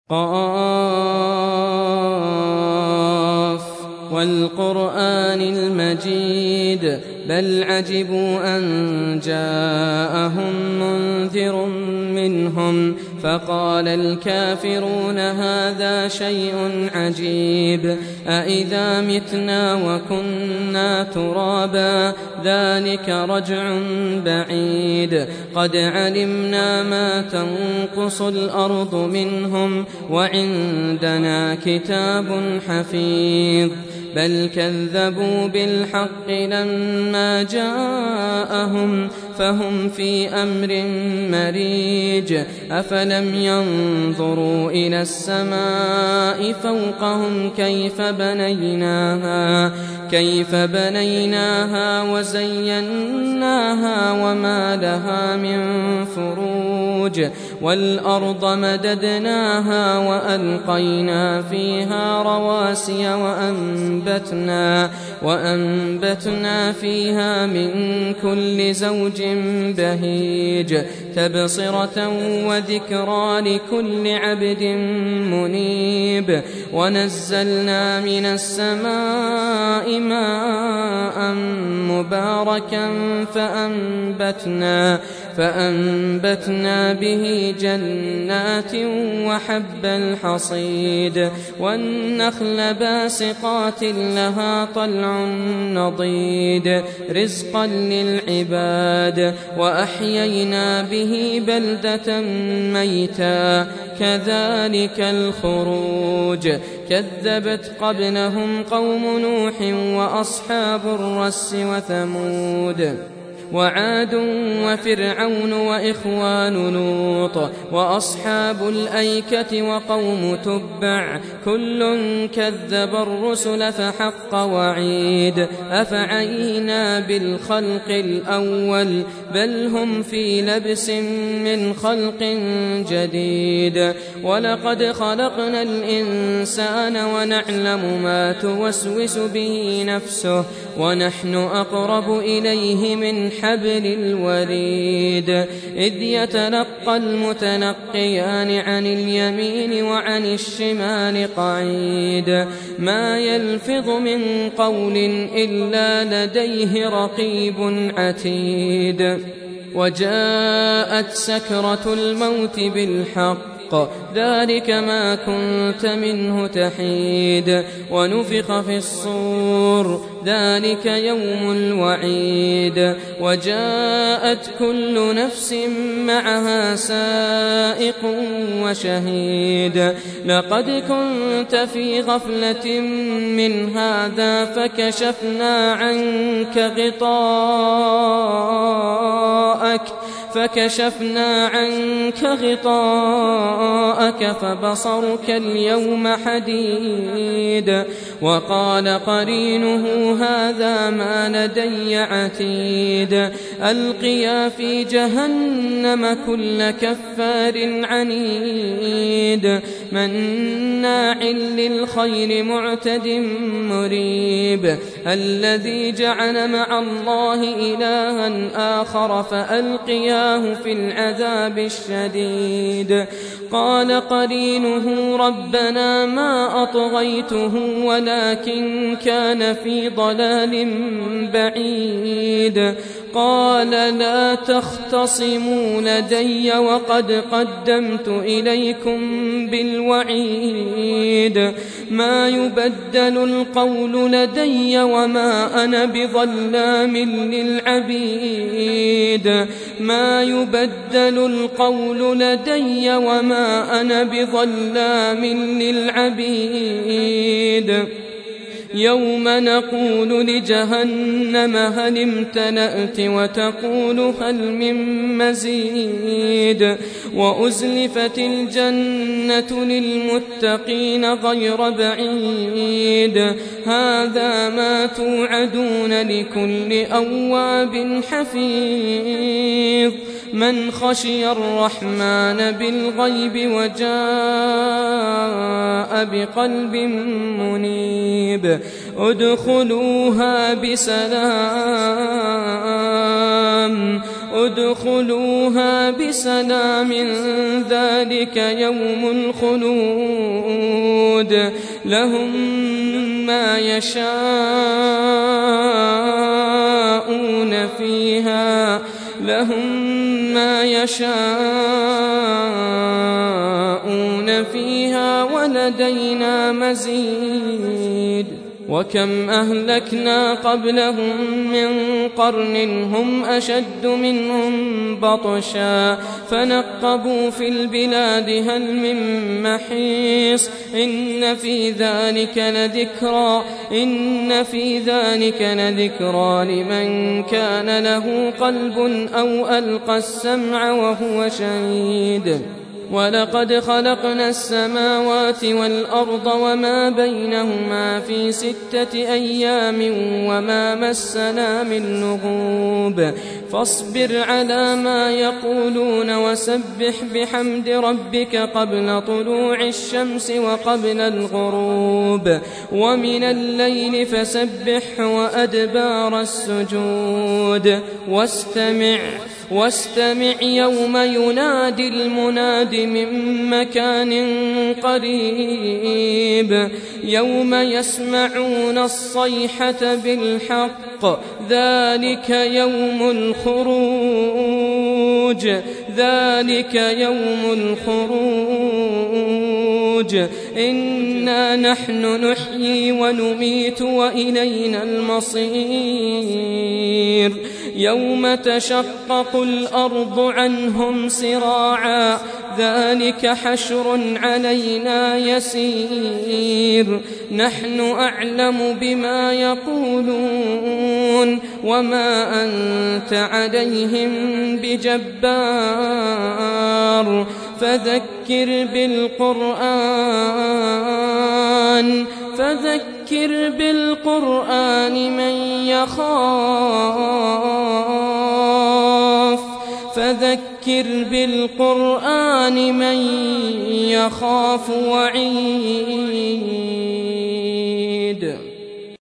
قاف والقرآن المجيد بل عجبوا أن جاءهم منذر منهم فقال الكافرون هذا شيء عجيب أإذا متنا وكنا ترابا ذلك رجع بعيد قد علمنا ما تنقص الأرض منهم وعندنا كتاب حفيظ بل كذبوا بالحق لما جاءهم فهم في أمر مريج أفلم ينظروا إلى السماء فوقهم كيف بنيناها وزيناها وما لها من فروج والأرض مددناها وألقينا فيها رواسي وأنبتنا فيها من كل زوج بهيج تبصرة وذكرى لكل عبد منيب ونزلنا من السماء ماء مباركا فأنبتنا به جنات وحب الحصيد والنخل باسقات لها طلع نضيد رزقا للعباد وأحيينا به بلدة ميتا كذلك الخروج كذبت قبلهم قوم نوح وأصحاب الرس وثمود وعاد وفرعون وإخوان لوط وأصحاب الأيكة وقوم تبع كل كذب الرسل فحق وعيد أفعينا بالخلق الأول بل هم في لبس من خلق جديد ولقد خلقنا الإنسان ونعلم ما توسوس به نفسه ونحن أقرب إليه من حبل الوريد إذ يتلقى المتلقيان عن اليمين وعن الشمال قعيد ما يلفظ من قول إلا لديه رقيب عتيد وجاءت سكرة الموت بالحق ذلك ما كنت منه تحيد ونفخ في الصور ذلك يوم الوعيد وجاءت كل نفس معها سائق وشهيد لقد كنت في غفلة من هذا فكشفنا عنك غطاءك فبصرك اليوم حديد وقال قرينه هذا ما لدي عتيد ألقيا في جهنم كل كفار عنيد مناع للخير معتد مريب الذي جعل مع الله إلها آخر فألقياه في العذاب الشديد قال قرينه ربنا ما أطغيته ولكن كان في ضلال بعيد قال لا تختصموا لدي وقد قدمت إليكم بالوعيد ما يبدل القول لدي وما أنا بظلام للعبيد ما يبدل القول لدي وما أنا بظلام للعبيد يوم نقول لجهنم هل امتلأت وتقول هل من مزيد وأزلفت الجنة للمتقين غير بعيد هذا ما توعدون لكل أواب حفيظ من خشي الرحمن بالغيب وجاء بقلب منيب ادخلوها بسلام ادخلوها بسلام ذلك يوم الخلود لهم ما يشاءون فيها ولدينا مزيد وكم أهلكنا قبلهم من قرن هم أشد منهم بطشا فنقبوا في البلاد هل من محيص إن في ذلك لذكرى لمن كان له قلب أو ألقى السمع وهو شهيد ولقد خلقنا السماوات والأرض وما بينهما في 6 أيام وما مسنا من لغوب فاصبر على ما يقولون وسبح بحمد ربك قبل طلوع الشمس وقبل الغروب ومن الليل فسبحه وأدبار السجود واستمع يوم ينادي المناد من مكان قريب يوم يسمعون الصيحة بالحق ذلك يوم الخروج إنا نحن نحيي ونميت وإلينا المصير يوم تشقق الأرض عنهم سراعا ذلك حشر علينا يسير نحن أعلم بما يقولون وما أنت عليهم بجبار فذكر بالقرآن من يخاف وعيد